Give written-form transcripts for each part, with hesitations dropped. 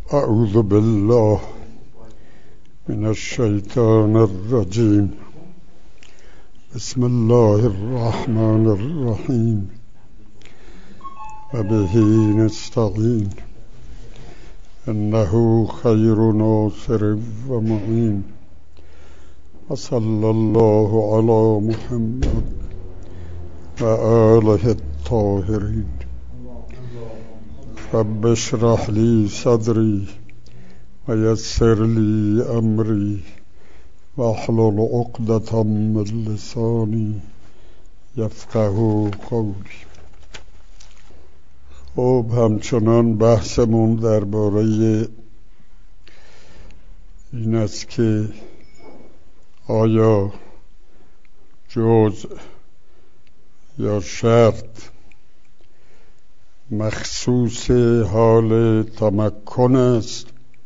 اعوذ بالله من الشیطان الرجیم. بسم الله الرحمن الرحیم و به نستعین انه خیر ناصر و معین و صلی الله علی محمد و آله الطاهرین. رب اشرح لی صدری و یسر لی امری واحلل عقدة من لسانی یفقهوا قولی. خب همچنان بحثمون درباره این است که آیا جزء یا شرط مخصوص حال تمکن است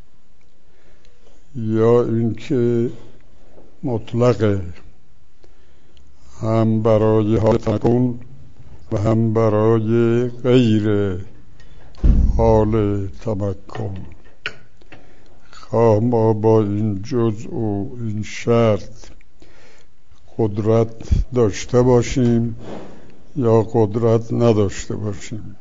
یا اینکه مطلقه، هم برای حال تمکن و هم برای غیر حال تمکن. خواه ما با این جزء و این شرط قدرت داشته باشیم یا قدرت نداشته باشیم.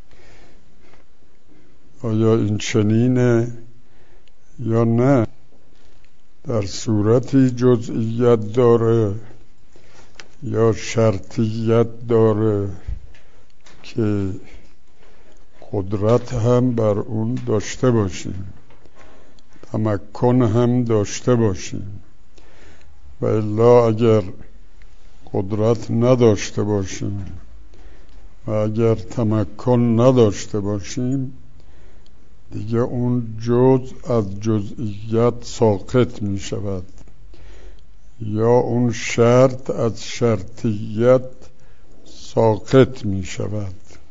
آیا این چنینه یا نه؟ در صورتی جزئیت داره یا شرطیت داره که قدرت هم بر اون داشته باشیم، تمکن هم داشته باشیم. و الا اگر قدرت نداشته باشیم و اگر تمکن نداشته باشیم، دیگه اون جزء از جزئیت ساقط می شود یا اون شرط از شرطیت ساقط می شود.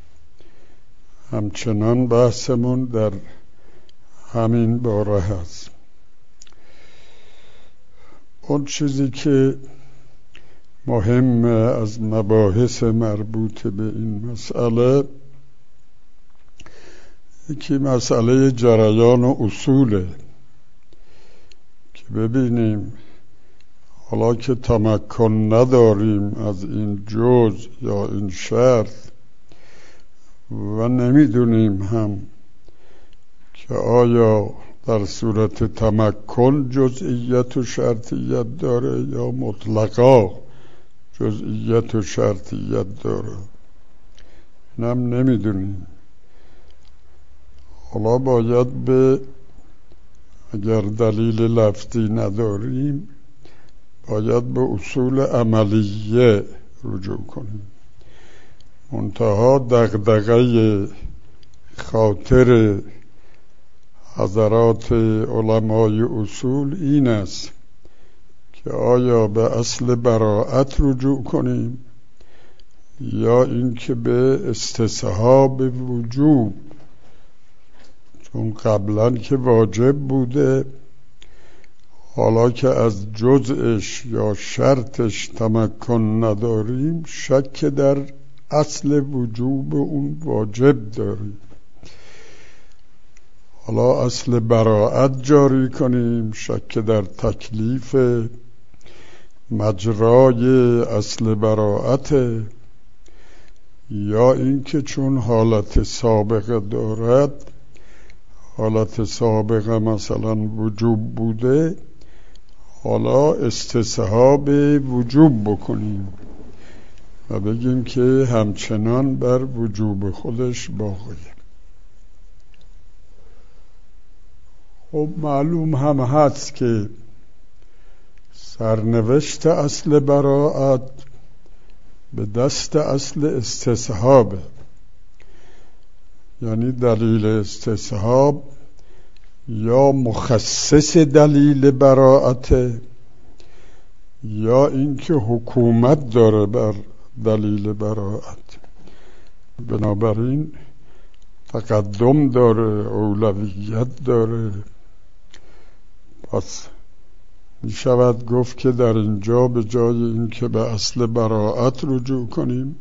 همچنان بحثمون در همین باره هست. اون چیزی که مهم از مباحث مربوط به این مسئله، یکی مسئله جریان و اصوله که ببینیم حالا که تمکن نداریم از این جزء یا این شرط و نمیدونیم هم که آیا در صورت تمکن جزئیت و شرطیت داره یا مطلقا جزئیت و شرطیت داره، اینم نمیدونیم. حالا باید به اگر دلیل لفظی نداریم باید به اصول عملیه رجوع کنیم. منتها دغدغه خاطر حضرات علمای اصول این است که آیا به اصل براءت رجوع کنیم یا اینکه به استصحاب وجوب، چون قبلا که واجب بوده حالا که از جزءش یا شرطش تمکن نداریم شک در اصل وجوب اون واجب داریم. حالا اصل براءت جاری کنیم، شک در تکلیف مجرای اصل براءت، یا اینکه چون حالت سابقه دارد، حالت سابقه مثلا وجوب بوده، حالا استصحاب وجوب بکنیم و بگیم که همچنان بر وجوب خودش باقیه. خب معلوم هم هست که سرنوشت اصل براءت به دست اصل استصحابه، یعنی دلیل استصحاب یا مخصص دلیل براءت یا اینکه حکومت داره بر دلیل براءت، بنابراین تقدم داره، اولویت داره. پس می شود گفت که در اینجا به جای اینکه به اصل براءت رجوع کنیم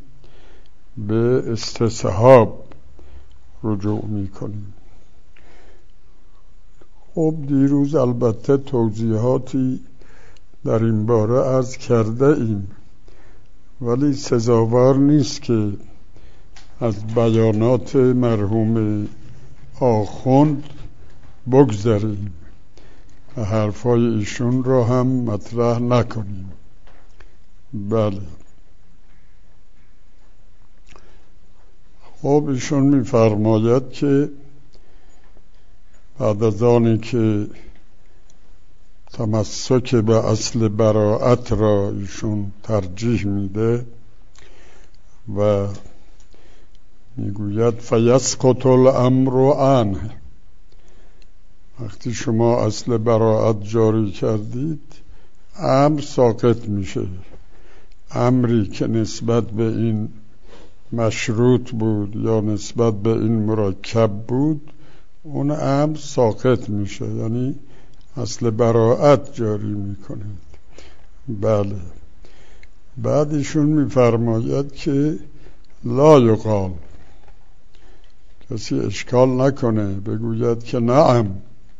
به استصحاب رجوع می کنیم. خب دیروز البته توضیحاتی در این باره عرض کرده ایم، ولی سزاوار نیست که از بیانات مرحوم آخوند بگذریم و حرفای ایشون را هم مطرح نکنیم. بله، خب ایشون می‌فرماید که بعد از آنی که تمسک به اصل براءت را ایشون ترجیح میده و میگوید فیسقط الامر عنه، وقتی شما اصل براءت جاری کردید امر ساقط میشه. امری که نسبت به این مشروط بود یا نسبت به این مرکب بود، اون امر ساقط میشه، یعنی اصل براءت جاری میکنید. بله، بعد ایشون میفرماید که لا یقال، کسی اشکال نکنه بگوید که نعم،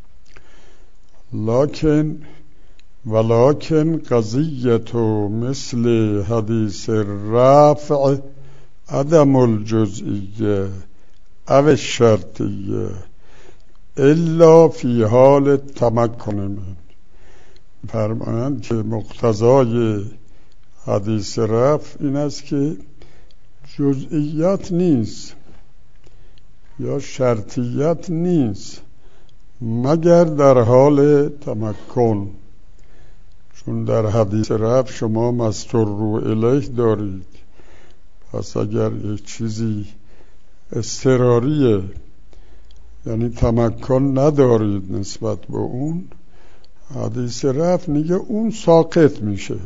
ولکن قضیتو مثل حدیث رفع عدم الجزئیه او الشرطیه الا فی حال تمکن من. فرمایند که مقتضای حدیث رفع این است که جزئیات نیست یا شرطیت نیست مگر در حال تمکن، چون در حدیث رفع شما مستر رو الیه دارید، پس اگر یک چیزی اضطراریه یعنی تمکن ندارید نسبت به اون، حدیث رفع میگه اون ساقط میشه.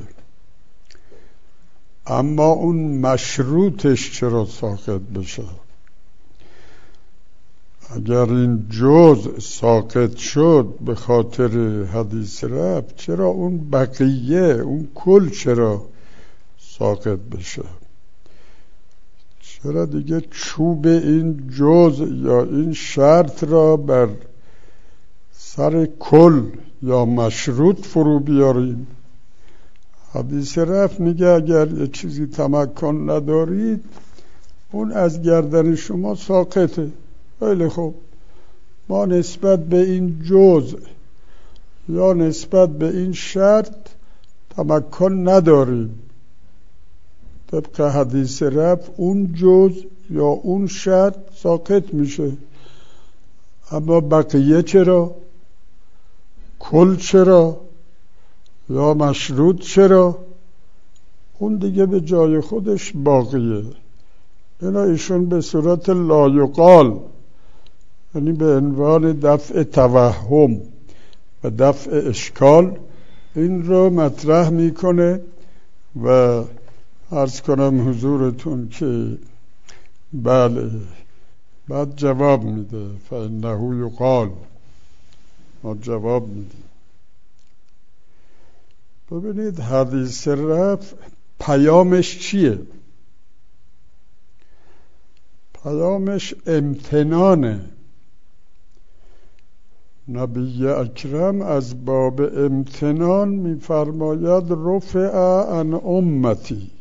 اما اون مشروطش چرا ساقط بشه؟ اگر این جزء ساقط شد به خاطر حدیث رفع، چرا اون بقیه، اون کل چرا ساقط بشه؟ چرا دیگه چوب این جزء یا این شرط را بر سر کل یا مشروط فرو بیاریم؟ حدیث رفع میگه اگر یه چیزی تمکن ندارید اون از گردن شما ساقطه. خیلی خوب، ما نسبت به این جزء یا نسبت به این شرط تمکن نداریم. طبق حدیث رفع اون جزء یا اون شرط ساقط میشه، اما بقیه چرا؟ کل چرا؟ یا مشروط چرا؟ اون دیگه به جای خودش باقیه. اینا ایشون به صورت لایقال، یعنی به عنوان دفع توهم و دفع اشکال این رو مطرح میکنه و عرض کنم حضورتون که بله، بعد جواب میده فانه یقال، ما جواب میدیم. ببینید حدیث رفع پیامش چیه؟ پیامش امتنانه. نبی اکرم از باب امتنان میفرماید رفع عن امتی،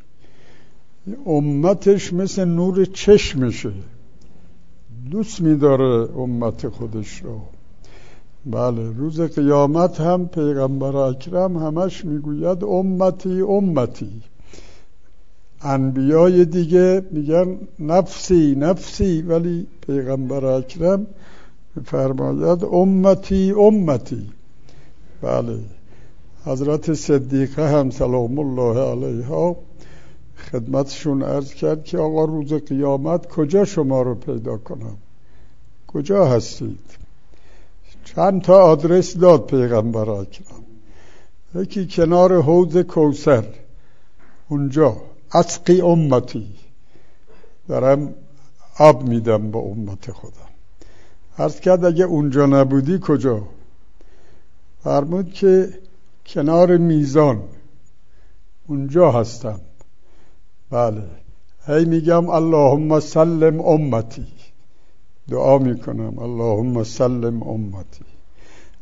امتش مثل نور چشمشه، دوست میداره امت خودش رو. بله، روز قیامت هم پیغمبر اکرم همش میگوید امتی امتی. انبیای دیگه میگن نفسی نفسی، ولی پیغمبر اکرم فرماید امتی امتی. بله، حضرت صدیقه هم سلام الله علیها خدمتشون عرض کرد که آقا روز قیامت کجا شما رو پیدا کنم؟ کجا هستید؟ چند تا آدرس داد پیغمبر اکرم. یکی کنار حوض کوثر، اونجا اسقی امتی، دارم آب میدم به امت خودم. عرض کرد اگه اونجا نبودی کجا؟ فرمود که کنار میزان، اونجا هستم. بله، هی میگم اللهم سلم امتی، دعا میکنم اللهم سلم امتی.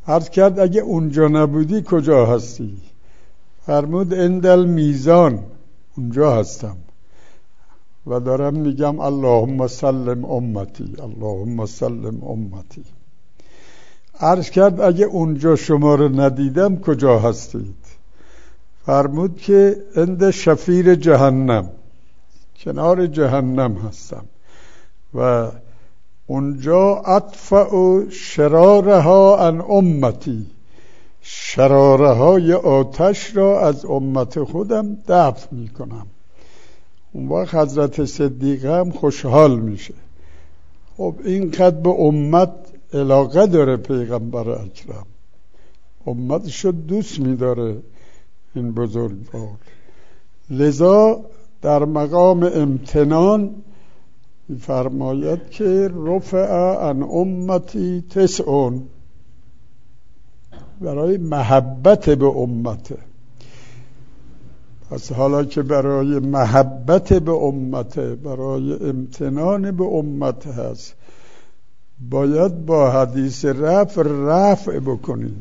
عرض کرد اگه اونجا نبودی کجا هستی؟ فرمود اندل میزان، اونجا هستم و دارم میگم اللهم سلم امتی، اللهم سلم امتی. عرض کرد اگه اونجا شما رو ندیدم کجا هستید؟ فرمود که عند شفیر جهنم، کنار جهنم هستم و اونجا اطفأ شرارها عن امتی، شرارهای آتش را از امت خودم دفع میکنم. اون وقت حضرت صدیقه هم خوشحال میشه. خب اینقدر به امت علاقه داره پیغمبر اکرم، امتشو دوست میداره این بزرگوار. لذا در مقام امتنان فرماید که رفع عن امتی تسعون، برای محبت به امته. پس حالا که برای محبت به امته، برای امتنان به امت هست، باید با حدیث رفع بکنید،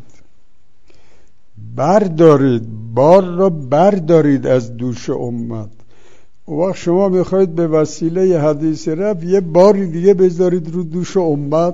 بردارید، بار را بردارید از دوش امت. اون وقت شما میخواید به وسیله حدیث رفع یه باری دیگه بذارید رو دوش امت،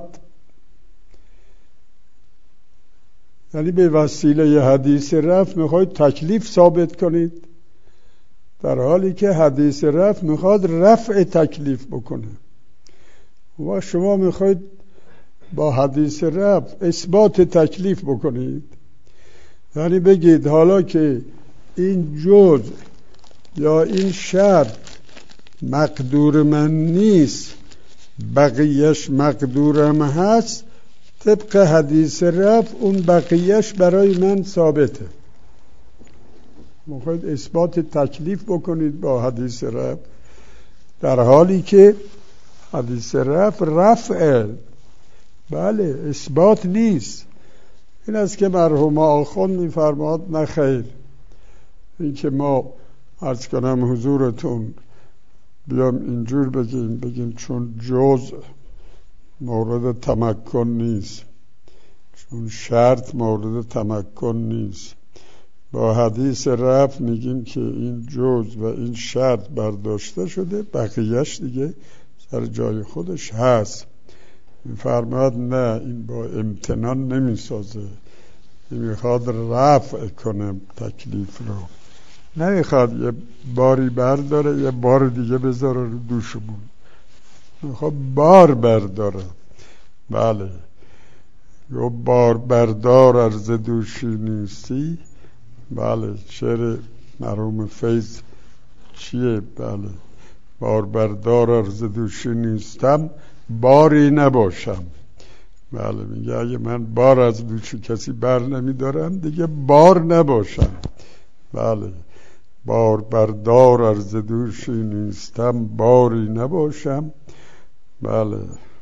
یعنی به وسیله حدیث رفع میخواید تکلیف ثابت کنید، در حالی که حدیث رفع میخواد رفع تکلیف بکنه. و شما میخواید با حدیث رفع اثبات تکلیف بکنید، یعنی بگید حالا که این جزء یا این شرط مقدور من نیست، بقیهش مقدورم هست، طبق حدیث رفع اون بقیهش برای من ثابته. میخواید اثبات تکلیف بکنید با حدیث رفع، در حالی که حدیث رفع بله اثبات نیست. این است که مرحوم آخوند میفرماد نه خیر، این که ما عرض کنم حضورتون بیام اینجور بگیم چون جزء مورد تمکن نیست، چون شرط مورد تمکن نیست، با حدیث رفع میگیم که این جزء و این شرط برداشته شده، بقیهش دیگه سر جای خودش هست. میفرماد نه، این با امتنان نمیسازه، میخواد رفع کنه تکلیف رو، نمیخواد یه باری برداره یه بار دیگه بذاره رو دوشمون، میخواد بار برداره. بله، یه بار بردار ارز دوشی نیستی. بله، شعر مرحوم فیض چیه؟ بله، بار بردار ارز دوشی نیستم، باری نباشم. بله، میگه اگه من بار از دوش کسی بر نمیدارم دیگه بار نباشم. بله، بار بردار ارز دوشی نیستم، باری نباشم. بله،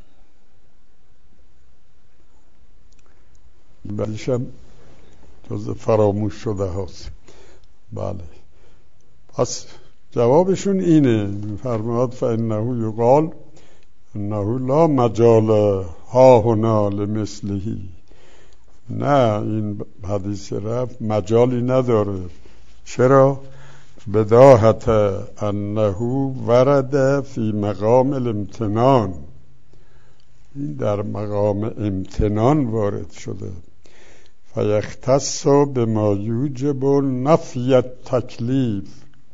بعدشم جز فراموش شده هست. بله، پس جوابشون اینه، فرماد فانه یقال انه لا مجال ها هنا لمثلهی. نه، این حدیث رفع مجالی نداره. چرا؟ بداهت انه ورد فی مقام الامتنان، این در مقام امتنان وارد شده. فیختص بما یوجب نفی التکلیف،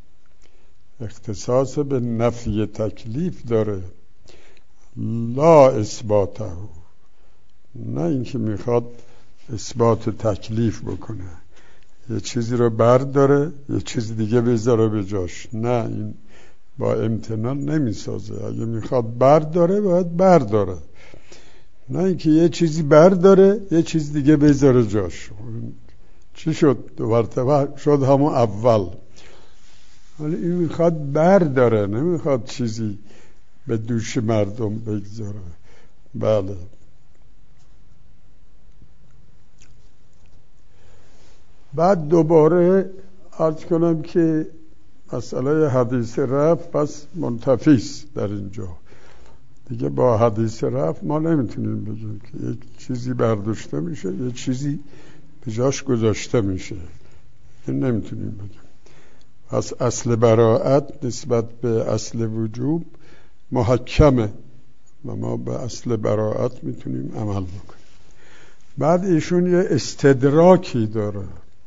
اختصاص به نفی تکلیف داره، لا اثباته، نه اینکه میخواد اثبات تکلیف بکنه، یه چیزی رو برداره یه چیز دیگه بذاره به جاش. نه، این با امتنان نمیسازه. اگه میخواد برداره باید برداره، نه اینکه یه چیزی برداره یه چیز دیگه بذاره جاش. چی شد؟ دو مرتبه شد همون اول. ولی این میخواد برداره، نمیخواد چیزی به دوش مردم بگذاره. بله، بعد دوباره عرض کنم که مسئله حدیث رفع پس منتفیست در اینجا. دیگه با حدیث رفع ما نمیتونیم بگیم که یک چیزی برداشته میشه یک چیزی به جاش گذاشته میشه، این نمیتونیم بگیم. پس اصل براءت نسبت به اصل وجوب محکمه و ما به اصل براءت میتونیم عمل بکنیم. بعد ایشون یه استدراکی داره،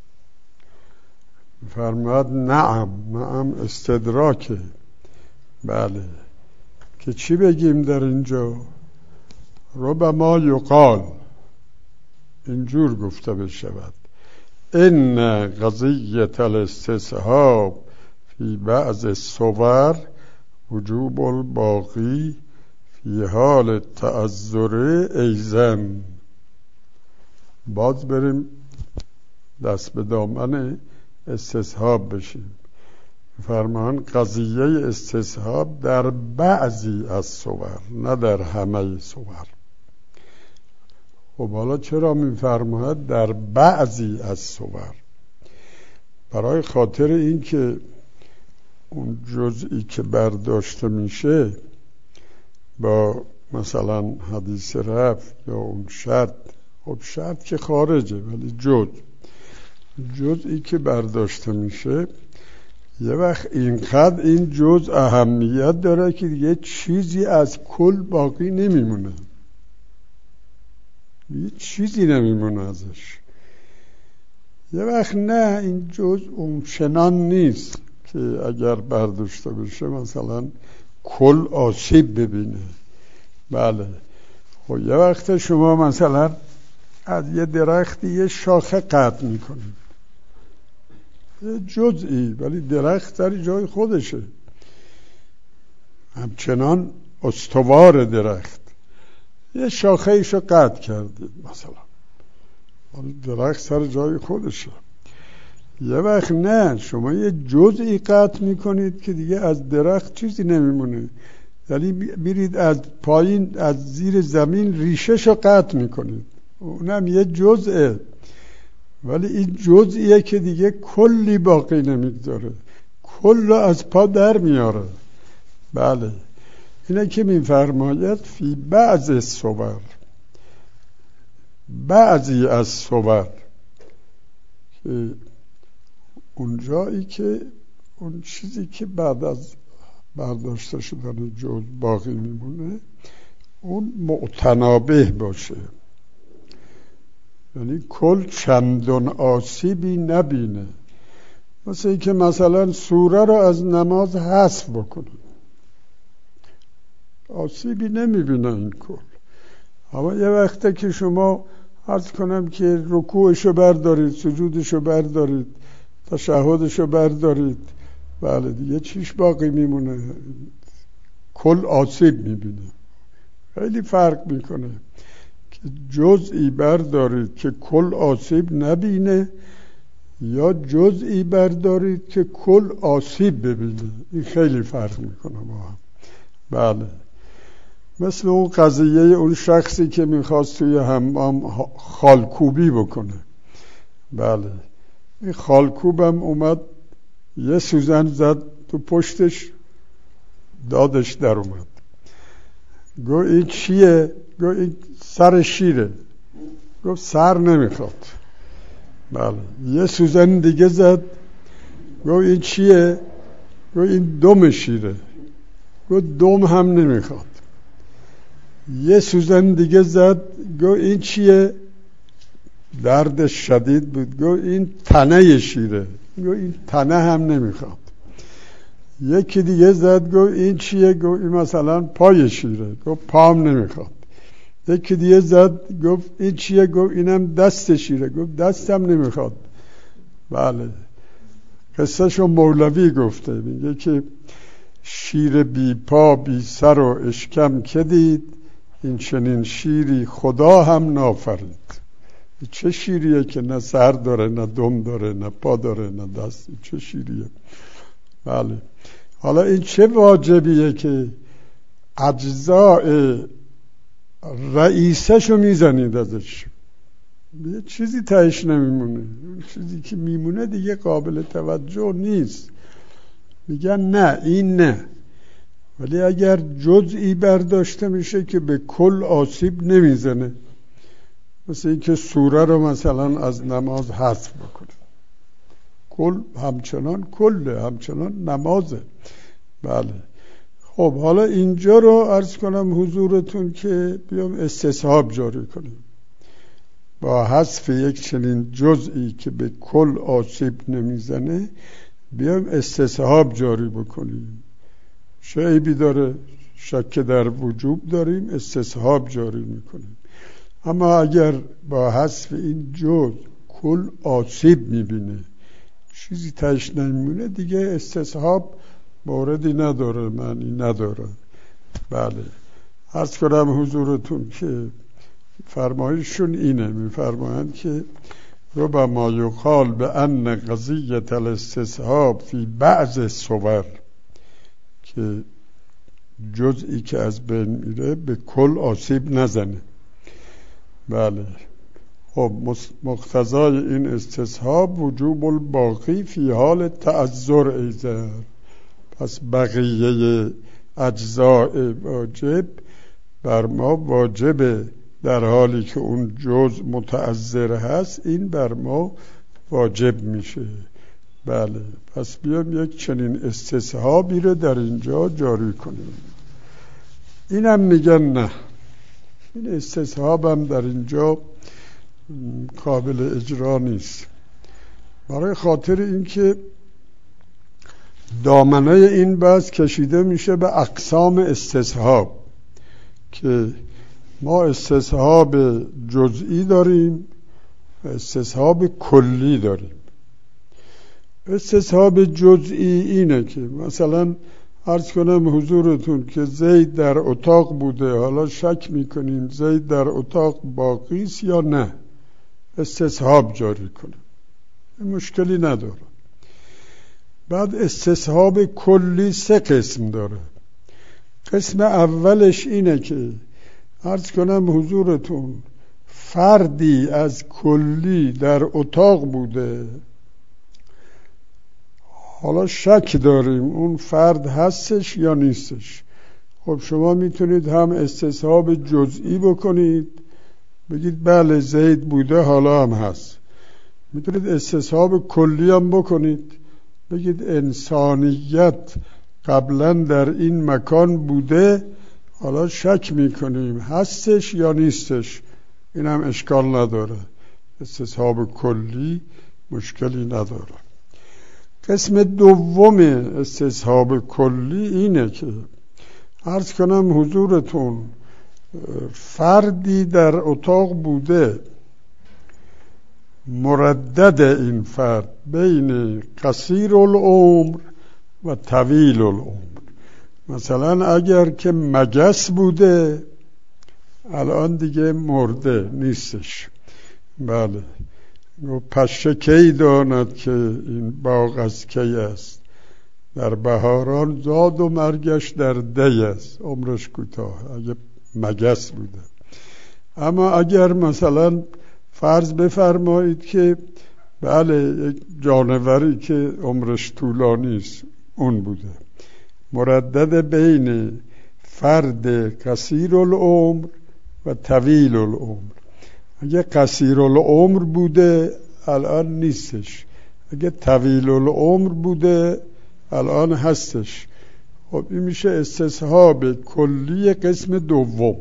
فرماد نعم استدراکه. بله، که چی بگیم در اینجا؟ ربما یقال، اینجور گفته بشود ان قضیة الاستصحاب فی بعض الصور وجوب الباقی فی حال تعذر ایزن. باز بریم دست به دامن استصحاب بشیم. فرمان قضیه استصحاب در بعضی از صور، نه در همه صور. خب حالا چرا میفرماید در بعضی از صور؟ برای خاطر این که اون جزئی که برداشته میشه با مثلا حدیث رفع یا اون شرط، خب شرط که خارجه، ولی جزئی که برداشته میشه یه وقت اینقدر این جزء اهمیت داره که یه چیزی از کل باقی نمیمونه، یه چیزی نمیمونه ازش. یه وقت نه، این جزء اون چنان نیست که اگر برداشته بشه مثلا کل آسیب ببینه. بله، خب یه وقت شما مثلا از یه درختی یه شاخه قطع میکنید، یه جزئی، ولی درخت در جای خودشه، همچنان استوار درخت، یه شاخه ایشو قطع کردید مثلا، ولی درخت سر جای خودشه. یه وقت نه، شما یه جزئی قطع میکنید که دیگه از درخت چیزی نمیمونه، یعنی بیرید از پایین از زیر زمین ریشهشو قطع میکنید، اونم یه جزئه، ولی این جزئیه که دیگه کلی باقی نمیگذاره، کل از پا در میاره. بله، اینه که میفرماید فی بعض الصور، بعضی از صور، که اون جایی که اون چیزی که بعد از برداشته شدن جزء باقی میمونه اون معتنابه باشه، یعنی کل چندان آسیبی نبینه. مثل این که مثلا سوره رو از نماز حذف بکنه، آسیبی نمیبینه این کل. اما یه وقته که شما عرض کنم که رکوعشو بردارید، سجودشو بردارید، تشهدشو بردارید، بله دیگه چیش باقی میمونه؟ کل آسیب میبینه. خیلی فرق میکنه که جزئی بردارید که کل آسیب نبینه یا جزئی بردارید که کل آسیب ببینه، این خیلی فرق میکنه با هم. بله، مثل اون قضیه اون شخصی که میخواست توی حمام خالکوبی بکنه. بله، این خالکوبم اومد یه سوزن زد تو پشتش، دادش در اومد. گو این چیه؟ گو این سر شیره. گفت سر نمیخواد. بله، یه سوزن دیگه زد، گو این چیه؟ گو این دم شیره. گو دم هم نمیخواد. یه سوزن دیگه زد، گو این چیه؟ دردش شدید بود. گو این تنه شیره. گو این تنه هم نمیخواد. یکی دیگه زد، گو این چیه؟ گو این مثلا پای شیره. گو پام نمیخواد. یکی دیگه زد، گفت این چیه؟ گو اینم دست شیره. گو دستم نمیخواد. بله، قصهشو مولوی گفته، میگه که شیر بی پا بی سر و اشکم که دید، این چنین شیری خدا هم نافرید. چه شیریه که نه سر داره، نه دم داره، نه پا داره، نه دست؟ چه شیریه؟ بله، حالا این چه واجبیه که اجزاء رئیسشو میزنید ازش، یه چیزی تهش نمیمونه، اون چیزی که میمونه دیگه قابل توجه نیست. میگن نه این نه، ولی اگر جزئی برداشته میشه که به کل آسیب نمیزنه، مثل اینکه سوره رو مثلا از نماز حذف بکنه، کل همچنان کله، همچنان نمازه. بله. خب حالا اینجا رو عرض کنم حضورتون که بیام استصحاب جاری کنیم با حذف یک چنین جزئی که به کل آسیب نمیزنه، بیام استصحاب جاری بکنیم. شعیبی داره، شک در وجوب داریم، استصحاب جاری میکنیم. اما اگر با حذف این جز کل آسیب میبینه، چیزی تش نمیمونه، دیگه استصحاب موردی نداره، معنی نداره. بله. عرض کنم حضورتون که فرمایششون اینه، میفرمایند که ربما یقال بأن قضیة الاستصحاب فی بعض الصور، که جزئی که از بین میره به کل آسیب نزنه. بله. خب مقتضای این استصحاب وجوب الباقی فی حال تعذر ایضا، پس بقیه اجزاء واجب بر ما واجبه در حالی که اون جز متعذر هست، این بر ما واجب میشه. بله. پس بیام یک چنین استصحابی رو در اینجا جاری کنیم. اینم میگن نه، این استصحاب هم در اینجا قابل اجرا نیست، برای خاطر اینکه دامنه این بحث کشیده میشه به اقسام استصحاب، که ما استصحاب جزئی داریم و استصحاب کلی داریم. استصحاب جزئی اینه که مثلا عرض کنم حضورتون که زید در اتاق بوده، حالا شک میکنیم زید در اتاق باقی است یا نه، استصحاب جاری کنیم، مشکلی نداره. بعد استصحاب کلی 3 قسم داره. قسم اولش اینه که عرض کنم حضورتون فردی از کلی در اتاق بوده، حالا شک داریم اون فرد هستش یا نیستش. خب شما میتونید هم استصحاب جزئی بکنید، بگید بله زید بوده حالا هم هست. میتونید استصحاب کلی هم بکنید، بگید انسانیت قبلا در این مکان بوده، حالا شک میکنیم هستش یا نیستش، این هم اشکال نداره، استصحاب کلی مشکلی نداره. قسم دوم استصحاب کلی اینه که عرض کنم حضورتون فردی در اتاق بوده، مردد این فرد بین قصیر العمر و طویل العمر. مثلا اگر که مگس بوده، الان دیگه مرده نیستش. بله. پشه کی داند که این باغ از کی است، در بهاران زاد و مرگش در دی است، عمرش کوتاه اگه مگس بوده. اما اگر مثلا فرض بفرمایید که بله یک جانوری که عمرش طولانی است اون بوده، مردد بین فرد قصیر العمر و طویل العمر. اگه قصیر العمر بوده الان نیستش، اگه طویل العمر بوده الان هستش. خب این میشه استصحاب کلی قسم دوم.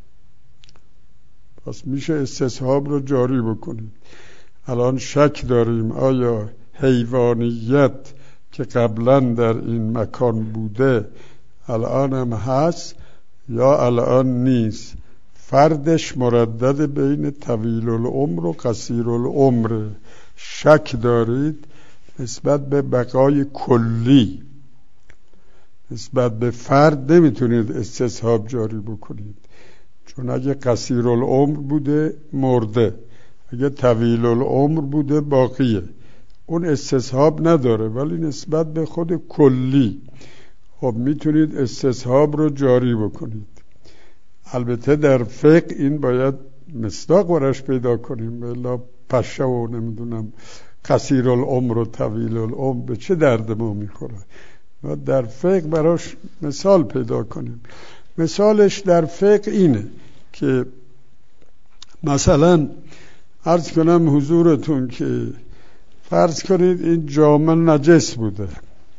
پس میشه استصحاب رو جاری بکنید. الان شک داریم آیا حیوانیت که قبلا در این مکان بوده الان هم هست یا الان نیست. فردش مردد بین طویل العمر و قصیر العمر. شک دارید نسبت به بقای کلی، نسبت به فرد نمیتونید استصحاب جاری بکنید، چون اگه قصیر العمر بوده مرده، اگه طویل العمر بوده باقیه، اون استصحاب نداره. ولی نسبت به خود کلی خب میتونید استصحاب رو جاری بکنید. البته در فقه این باید مصداق ورش پیدا کنیم، الا پشه و نمیدونم قصیر العمر و طویل العمر به چه درد ما میخوره. و در فقه براش مثال پیدا کنیم. مثالش در فقه اینه که مثلا عرض کنم حضورتون که فرض کنید این جامه نجس بوده،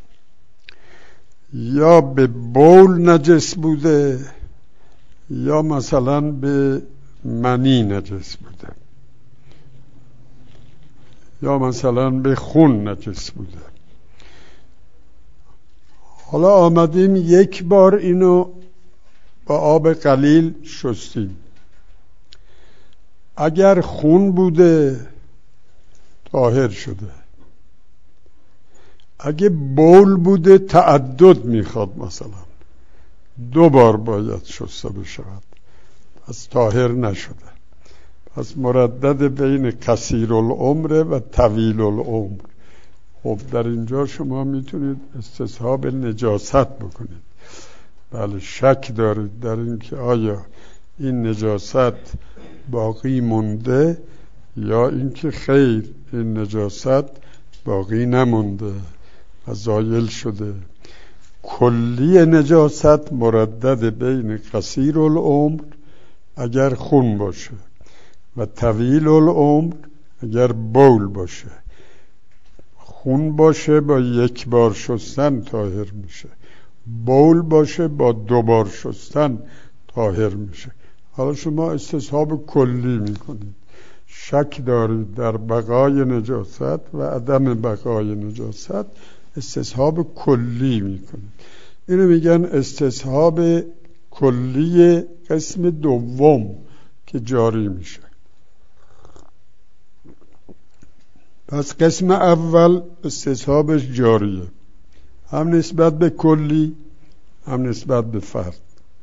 یا به بول نجس بوده یا مثلا به منی نجس بوده یا مثلا به خون نجس بوده. حالا آمدیم یک بار اینو با آب قلیل شستیم. اگر خون بوده طاهر شده، اگه بول بوده تعدد میخواد، مثلا 2 بار باید شسته بشود، پس طاهر نشده. پس مردد بین کثیر العمر و طویل العمر. خب در اینجا شما میتونید استصحاب نجاست بکنید. بله شک دارید در این که آیا این نجاست باقی مونده یا اینکه خیر این نجاست باقی نمونده و زایل شده. کلی نجاست مردد بین قصیر العمر اگر خون باشه و طویل العمر اگر بول باشه. خون باشه با 1 بار شستن طاهر میشه، بول باشه با 2 بار شستن طاهر میشه. حالا شما استصحاب کلی میکنید، شک دارید در بقای نجاست و عدم بقای نجاست، استصحاب کلی میکنید. اینو میگن استصحاب کلی قسم دوم که جاری میشه. پس قسم اول استصحابش جاریه، هم نسبت به کلی هم نسبت به فرد.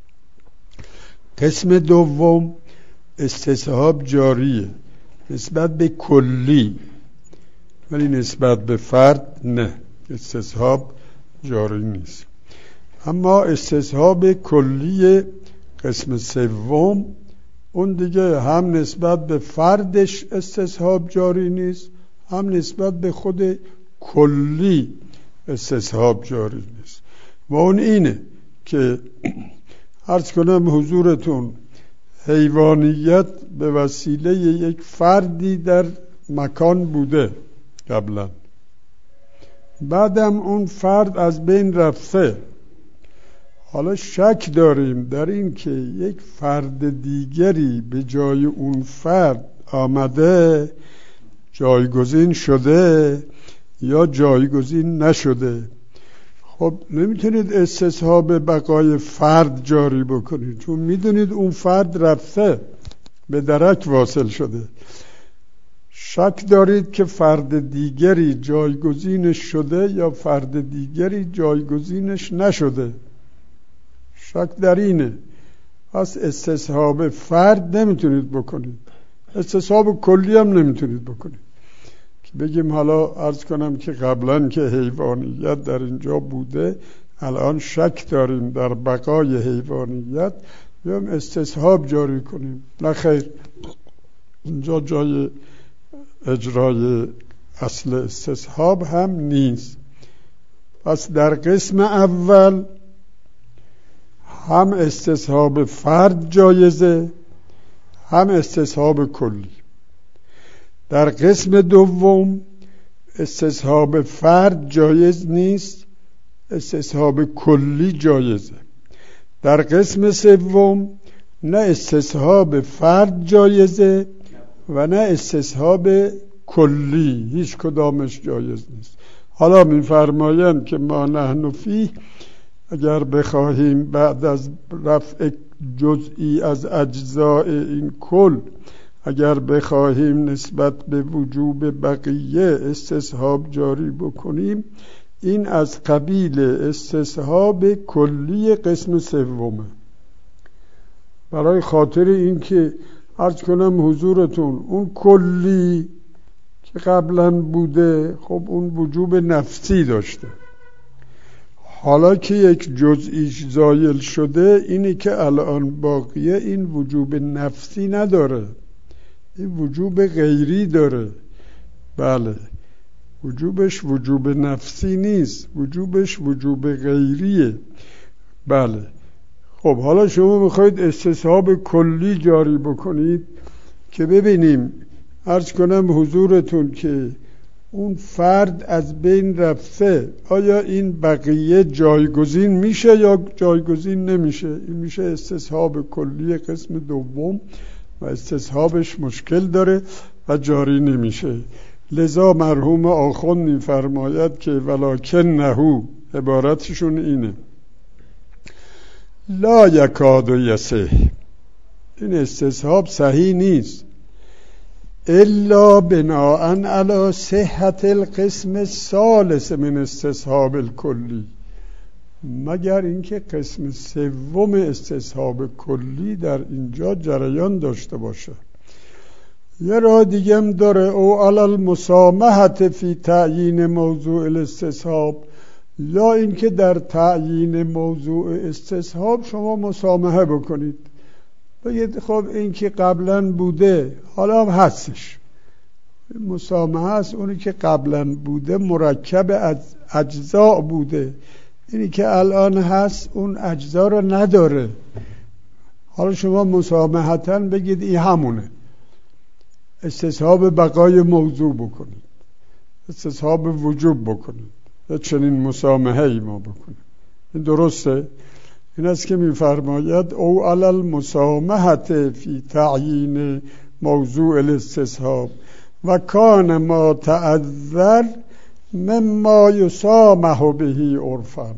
قسم دوم استصحاب جاریه نسبت به کلی ولی نسبت به فرد نه، استصحاب جاری نیست. اما استصحاب کلی قسم سوم اون دیگه هم نسبت به فردش استصحاب جاری نیست، هم نسبت به خود کلی استصحاب جاری نیست. و اون اینه که عرض کنم حضورتون حیوانیت به وسیله یک فردی در مکان بوده قبلا، بعدم اون فرد از بین رفته. حالا شک داریم در این که یک فرد دیگری به جای اون فرد آمده، جایگزین شده یا جایگزین نشده. خب نمیتونید استصحاب بقای فرد جاری بکنید، چون میدونید اون فرد رفته، به درک واصل شده. شک دارید که فرد دیگری جایگزینش شده یا فرد دیگری جایگزینش نشده، شک در اینه. پس استصحاب فرد نمیتونید بکنید، استصحاب کلی هم نمیتونید بکنید که بگیم حالا عرض کنم که قبلا که حیوانیت در اینجا بوده الان شک داریم در بقای حیوانیت بیام استصحاب جاری کنیم. نه خیر، اینجا جای اجرای اصل استصحاب هم نیست. پس در قسم اول هم استصحاب فرد جایزه هم استصحاب کلی. در قسم دوم استصحاب فرد جایز نیست، استصحاب کلی جایزه. در قسم سوم نه استصحاب فرد جایزه و نه استصحاب کلی، هیچ کدامش جایز نیست. حالا می‌فرمایند که ما نحن فیه، اگر بخواهیم بعد از رفع جزئی از اجزاء این کل، اگر بخواهیم نسبت به وجوب بقیه استصحاب جاری بکنیم، این از قبیل استصحاب کلی قسم سومه. برای خاطر این که عرض کنم حضورتون اون کلی که قبلا بوده خب اون وجوب نفسی داشته، حالا که یک جزئیش زایل شده اینی که الان باقیه این وجوب نفسی نداره، این وجوب غیری داره. بله، وجوبش وجوب نفسی نیست، وجوبش وجوب غیریه. بله. خب حالا شما میخواید استصحاب کلی جاری بکنید که ببینیم، عرض کنم حضورتون که اون فرد از بین رفته، آیا این بقیه جایگزین میشه یا جایگزین نمیشه؟ این میشه استصحاب کلی قسم دوم و استصحابش مشکل داره و جاری نمیشه. لذا مرحوم آخوند میفرماید که ولکنه، عبارتشون اینه، لا یکاد یصح، این استصحاب صحیح نیست، الا بناء علی صحت القسم الثالث من استصحاب الکلی، مگر اینکه قسم سوم استصحاب کلی در اینجا جریان داشته باشه. یه راه دیگه هم داره، او علی المسامحة فی تعیین موضوع الاستصحاب، یا اینکه در تعیین موضوع استصحاب شما مسامحه بکنید، بگید خب این که قبلا بوده حالا هم هستش. مسامحه است اونی که قبلا بوده مرکب از اجزا بوده، اینی که الان هست اون اجزا رو نداره، حالا شما مسامحتاً بگید این همونه، استصحاب بقای موضوع بکنید، استصحاب وجوب بکنید، یا چنین مسامحه ای ما بکنید. این درسته؟ این است که می‌فرماید او علی المسامحة فی تعیین موضوع الاستصحاب و کان ما تعذر مما یسامح به عرفا.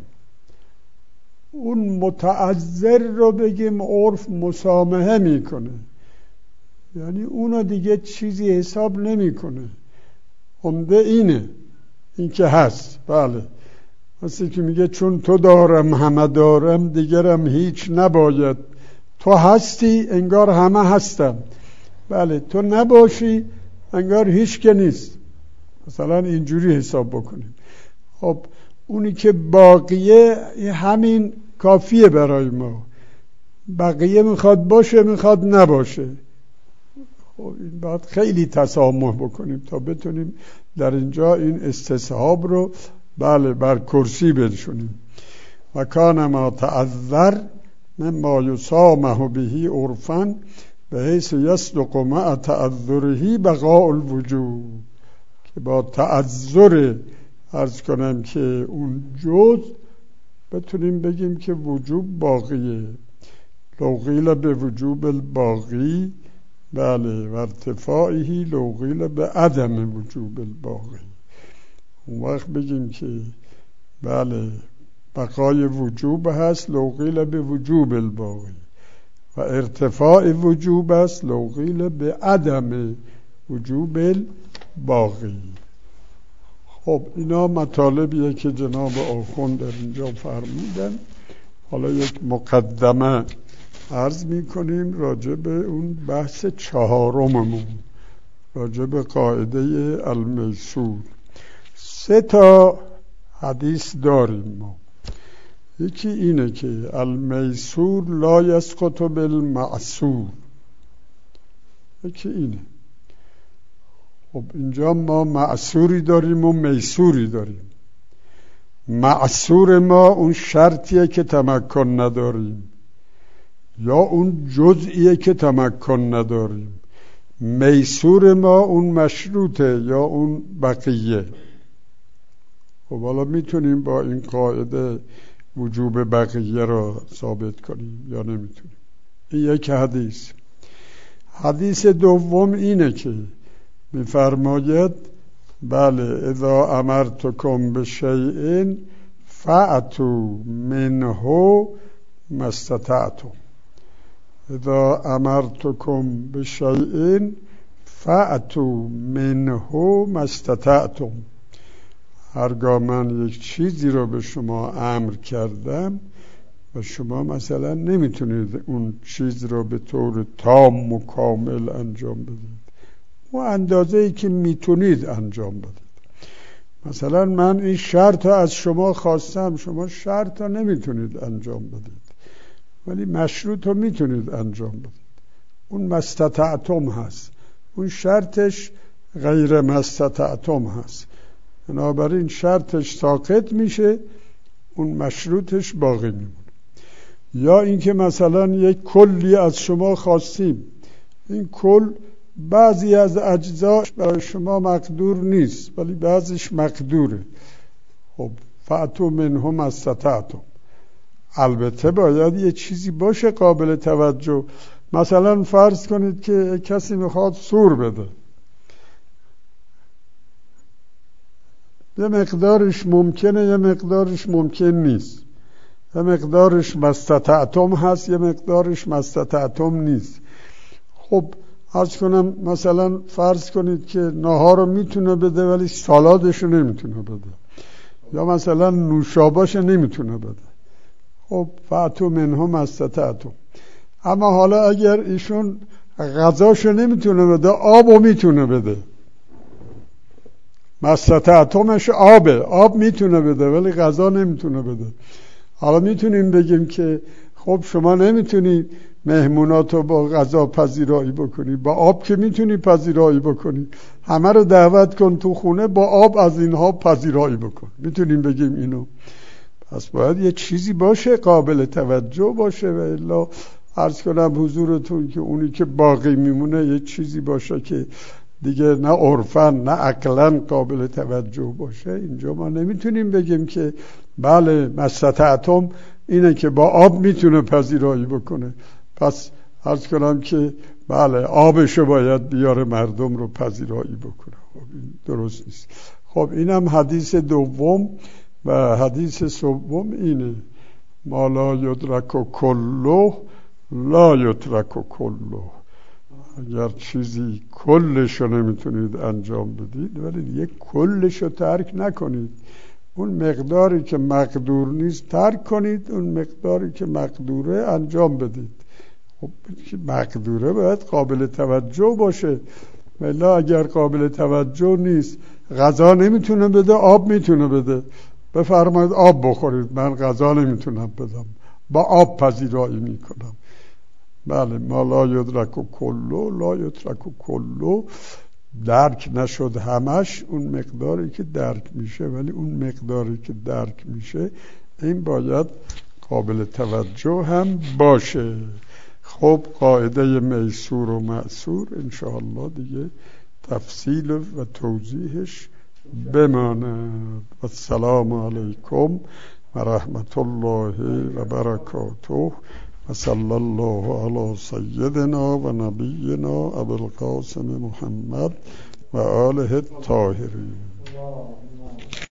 اون متعذر رو بگیم عرف مسامحه میکنه، یعنی اونو دیگه چیزی حساب نمیکنه. عمده اینه، این که هست. بله، مثل که میگه چون تو دارم همه دارم دیگرم هیچ نباید، تو هستی انگار همه هستم، بله تو نباشی انگار هیچ که نیست، مثلا اینجوری حساب بکنیم. خب اونی که باقیه همین کافیه برای ما، بقیه میخواد باشه میخواد نباشه. خب این باید خیلی تسامح بکنیم تا بتونیم در اینجا این استصحاب رو بله بر کرسی بنشونیم. و کان ما تعذر مما یسامح به عرفا به حیث یصدق مع تعذره بقاء الوجوب، که با تعذر عرض کنم که اون جز بتونیم بگیم که وجوب باقیه. لو قیل به وجوب الباقی بله و ارتفاعی، لو قیل به عدم وجوب الباقی، اون وقت بگیم که بله بقای وجوب هست لو قیل به وجوب الباقی، و ارتفاع وجوب است لو قیل به عدم وجوب الباقی. خب اینا مطالبیه که جناب آخوند در اینجا فرمودن. حالا یک مقدمه عرض میکنیم راجع به اون بحث چهارممون، راجع به قاعده المیسور. 3 حدیث داریم ما. یکی اینه که المیسور لا یسقط بالمعسور، یکی اینه. خب اینجا ما معسوری داریم و میسوری داریم. معسور ما اون شرطیه که تمکن نداریم، یا اون جزئیه که تمکن نداریم. میسور ما اون مشروطه یا اون بقیه. خب حالا میتونیم با این قاعده وجوب بقیه را ثابت کنیم یا نمیتونیم؟ این یک حدیث. حدیث دوم اینه که میفرماید بله اذا امرتکم بشیء فأتوا منه ما استطعتم. اذا امرتکم بشیء فأتوا منه ما استطعتم. هرگاه من یک چیزی رو به شما امر کردم و شما مثلا نمیتونید اون چیز رو به طور تام و کامل انجام بدید، و اندازه‌ای که میتونید انجام بدید. مثلا من این شرط رو از شما خواستم، شما شرط رو نمیتونید انجام بدید ولی مشروط رو میتونید انجام بدید. اون مستطعتم هست، اون شرطش غیر مستطعتم هست. بنابراین شرطش ساقط میشه، اون مشروطش باقی میمونه. یا اینکه مثلا یک کلی از شما خواستیم، این کل بعضی از اجزاش برای شما مقدور نیست ولی بعضیش مقدوره. خب فأتوا منه ما استطعتم. البته باید یه چیزی باشه قابل توجه. مثلا فرض کنید که کسی میخواد سور بده، یه مقدارش ممکنه یه مقدارش ممکن نیست، یه مقدارش مستطعتم هست یه مقدارش مستطعتم نیست. خب عرض کنم مثلا فرض کنید که ناهار رو میتونه بده ولی سالادش رو نمیتونه بده، یا مثلا نوشابه‌اش نمیتونه بده. خب فأتوا منه ما استطعتم. اما حالا اگر ایشون غذاشو نمیتونه بده، آبو میتونه بده، مستطعتمش آبه، آب میتونه بده ولی غذا نمیتونه بده. حالا میتونیم بگیم که خب شما نمیتونی مهموناتو با غذا پذیرایی بکنی، با آب که میتونی پذیرایی بکنی، همه رو دعوت کن تو خونه، با آب از اینها پذیرایی بکن. میتونیم بگیم اینو. پس باید یه چیزی باشه قابل توجه باشه، و الا عرض کنم حضورتون که اونی که باقی میمونه یه چیزی باشه که دیگه نه عرفاً نه عقلاً قابل توجه باشه. اینجا ما نمیتونیم بگیم که بله مستطعتم اینه که با آب میتونه پذیرایی بکنه، پس عرض کنم که بله آبشو باید بیاره مردم رو پذیرایی بکنه. خب این درست نیست. خب اینم حدیث دوم. و حدیث سوم اینه: ما لا یدرک کله لا یترک کله. اگر چیزی کلش رو نمیتونید انجام بدید ولی یک کلش رو ترک نکنید. اون مقداری که مقدور نیست ترک کنید، اون مقداری که مقدوره انجام بدید. خب مقدوره باید قابل توجه باشه، ولی اگر قابل توجه نیست، غذا نمیتونه بده آب میتونه بده، بفرمایید آب بخورید، من غذا نمیتونم بدم، با آب پذیرایی میکنم. بله ما لا یدرک کله لا یترک کله. درک نشد همش، اون مقداری که درک میشه، ولی اون مقداری که درک میشه این باید قابل توجه هم باشه. خب قاعده میسور و معسور انشاءالله دیگه تفصیل و توضیحش بماند. و السلام علیکم و رحمت الله و برکاته و صلی الله علی سیدنا و نبینا ابوالقاسم محمد و آله الطاهرین.